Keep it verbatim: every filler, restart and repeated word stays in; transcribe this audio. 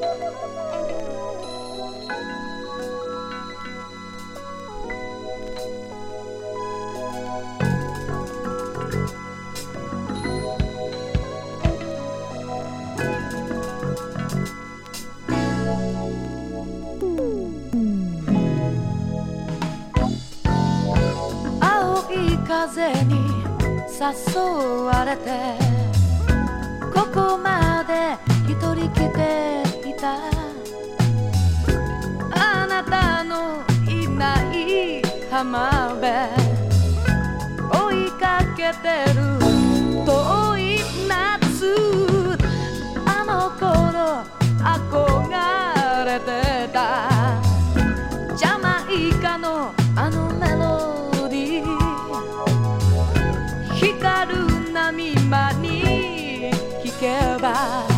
風に誘われてここまで一人来ていた。あなたのいない浜辺追いかけてる遠い夏、あの頃憧れてたジャマイカのあのメロディー、光る波間に聞けば